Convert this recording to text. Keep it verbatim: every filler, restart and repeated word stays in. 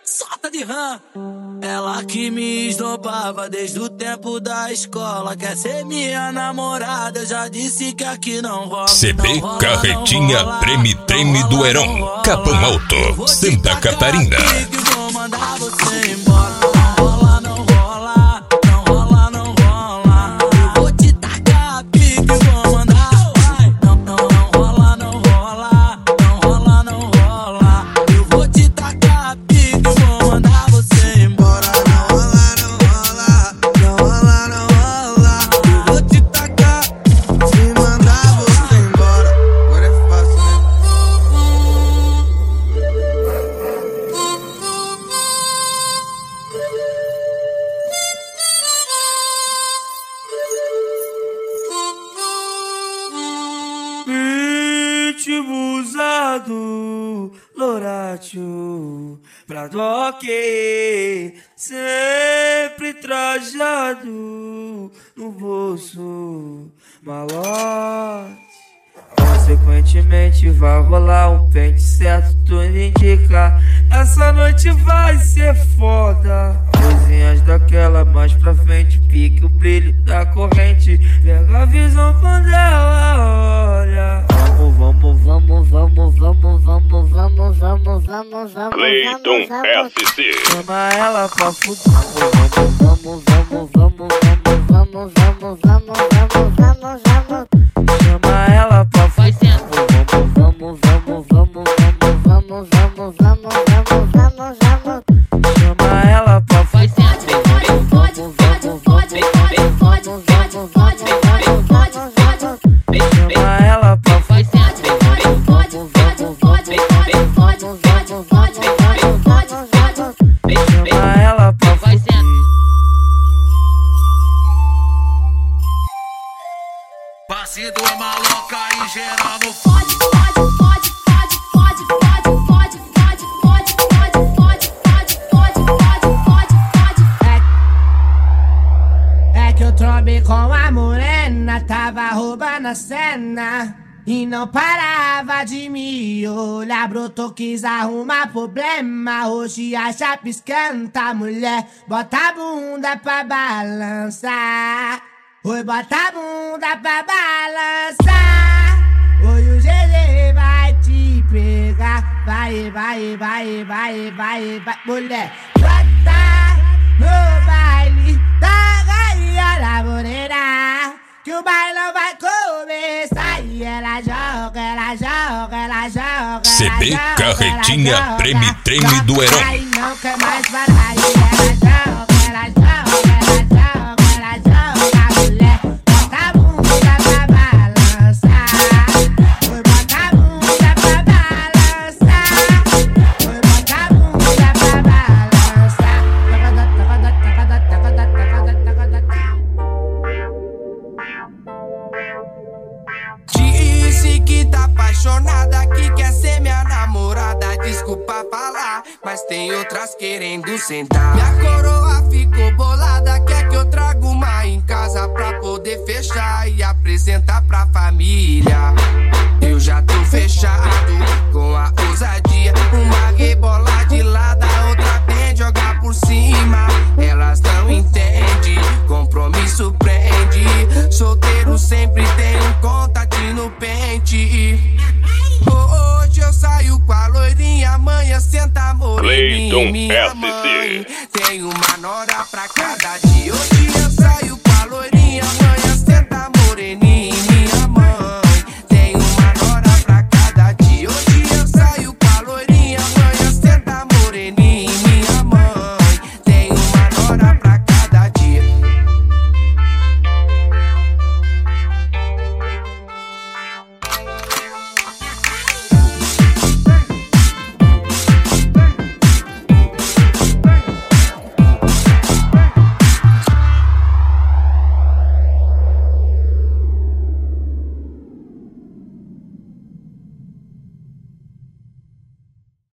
Solta de rã. Ela que me esnobava desde o tempo da escola. Quer ser minha namorada, eu já disse que aqui não rola. C B Carretinha Treme Treme do Heron, Capão Alto, Santa Catarina. Vou mandar você embora. Não rola, não rola, não rola, não rola. Eu vou te tacar pique, vou mandar. Não, não, não rola, não rola, não rola, não rola. Eu vou te tacar pique, vou mandar você embora. Não rola, não rola, não rola, não rola. Eu vou te tacar, se mandar você embora. Agora é fácil, né? Ritmo usado, Loratio, pra doque, sempre trajado no bolso, malote. Consequentemente vai rolar um pente certo, tudo indica. Essa noite vai ser foda. Coisinhas daquela mais pra frente, pique o brilho da corrente. Pega a visão quando ela olha. Vamos, vamos, vamos, vamos, vamos, vamos, vamos, vamos, vamos. Cleiton S C. Chama ela pra fuder. Vamos, vamos, vamos, vamos, vamos, vamos, vamos, vamos, vamos, vamos. Chama ela pra fuder. Vamos, vamos, vamos, vamos, vamos, vamos, vamos, vamos, vamos, vamos. Chama ela pra fuder. Vamos, vamos, vamos, vamos, vamos, vamos, vamos, vamos. Chama ela pra fuder. Vamos, vamos, vamos, vamos, vamos, vamos, vamos, vamos. Chama ela pra fuder. Passe do maloca e geral no Pode, pode, pode, pode, pode, pode, pode, pode, pode, pode, pode, pode, pode, pode, pode. É que eu trombei com a morena, tava roubando a cena e não parava de me olhar. Brotou, quis arrumar problema. Hoje a chapa esquenta, mulher, bota a bunda pra balançar. Oi, bota a bunda pra balançar. Oi, o G G vai te pegar. Vai, vai, vai, vai, vai, vai. Mulher, bota no baile da gaia da morena, que o bailão vai começar. E ela joga, ela joga, ela joga. C B Carretinha Treme Treme do Heron. Aí não quer mais parar. E ela joga, ela joga, ela joga, ela joga. Mulher, bota a bunda pra balançar. Oi, bota a bunda pra balançar. Oi, bota a bunda pra balançar. Tacada, tacada, tacada, tacada, tacada, tacada. Disse que tá apaixonada, que quer ser minha namorada. Desculpa falar, mas tem outras querendo sentar. Minha coroa ficou bolada, quer que eu traga uma em casa pra poder fechar e apresentar pra família. Eu já tô fechado com a ousadia. Uma rebola de lado, a outra bem jogar por cima. Elas não entendem, compromisso prende. Solteiro sempre tem um contatinho no pente. Hoje eu saio com a loirinha, amanhã senta moreninha. Cleiton Minha S C. mãe tem uma nora pra cada dia.